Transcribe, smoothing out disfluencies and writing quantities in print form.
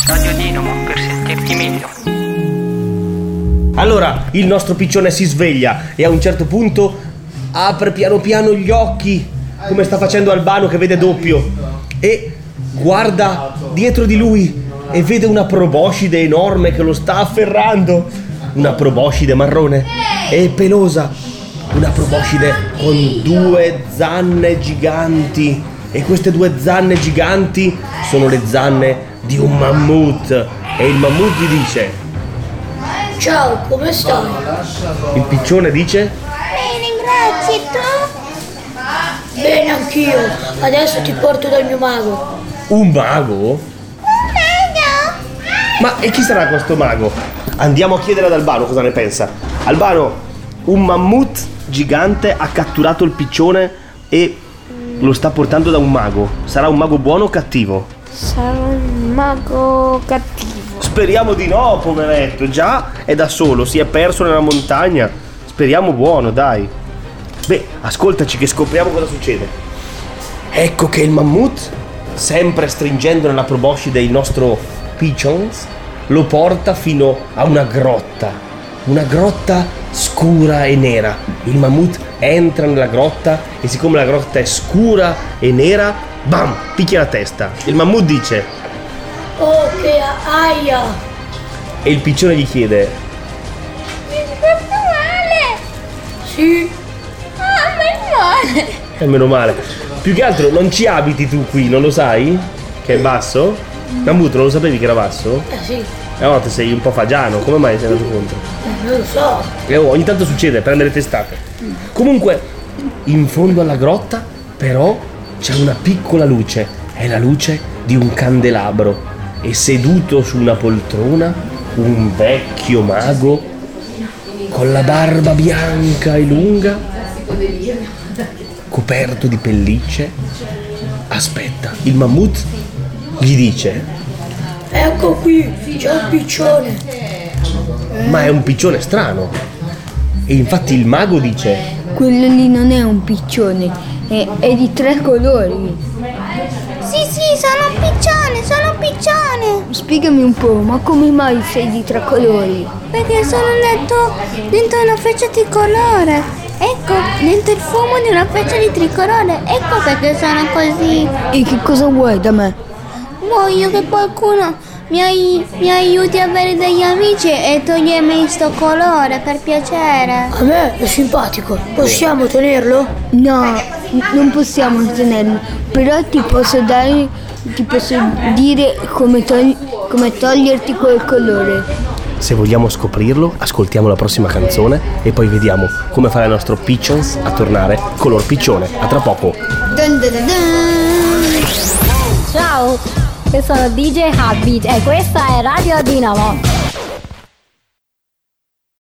Radio Dinamo per sentirti meglio. Allora, il nostro piccione si sveglia e a un certo punto apre piano piano gli occhi, come sta facendo Albano che vede doppio, e guarda dietro di lui e vede una proboscide enorme che lo sta afferrando. Una proboscide marrone e pelosa, una proboscide con 2 zanne giganti, e queste 2 zanne giganti sono le zanne di un mammut, e il mammut gli dice: ciao, come stai? il piccione dice: Bene, grazie, tu? Bene, anch'io. Adesso ti porto dal mio mago. un mago? Ma e chi sarà questo mago? Andiamo a chiedere ad Albano cosa ne pensa. Albano, un mammut gigante ha catturato il piccione e lo sta portando da un mago. Sarà un mago buono o cattivo? Sarà un mago cattivo. Speriamo di no, poveretto. Già è da solo, si è perso nella montagna. Speriamo buono, dai. Beh, ascoltaci che scopriamo cosa succede. Ecco che il mammut, sempre stringendo nella proboscide il nostro Pigeons, lo porta fino a una grotta scura e nera. Il mammut entra nella grotta e siccome la grotta è scura e nera, bam, picchia la testa. Il mammut dice: Oh, che aia! e il piccione gli chiede: Mi hai fatto male? Sì, Male. meno male. Più che altro non ci abiti tu qui, non lo sai? Che è basso? Mammut, non lo sapevi che era basso? sì, A volte sei un po' fagiano, come mai sei andato contro? non lo so. Ogni tanto succede, prendere testate. Comunque, in fondo alla grotta, però, c'è una piccola luce. È la luce di un candelabro. E seduto su una poltrona, un vecchio mago con la barba bianca e lunga, coperto di pellicce. Aspetta, il mammut gli dice: Ecco qui, c'è un piccione. ma è un piccione strano. E infatti il mago dice: Quello lì non è un piccione, è di 3 colori. Sì, sono un piccione. Spiegami un po', ma come mai sei di 3 colori? Perché sono dentro una freccia tricolore. Ecco, dentro il fumo di una freccia di tricolore. Ecco perché sono così. E che cosa vuoi da me? Voglio che qualcuno mi aiuti a avere degli amici e togliermi sto colore, per piacere. A me è simpatico. Possiamo tenerlo? No, non possiamo tenerlo, però ti posso dire come toglierti quel colore. se vogliamo scoprirlo, ascoltiamo la prossima canzone e poi vediamo come farà il nostro Pigeons a tornare color piccione. A tra poco. Dun dun dun dun. Ciao, io sono DJ Heartbeat e questa è Radio Dinamo.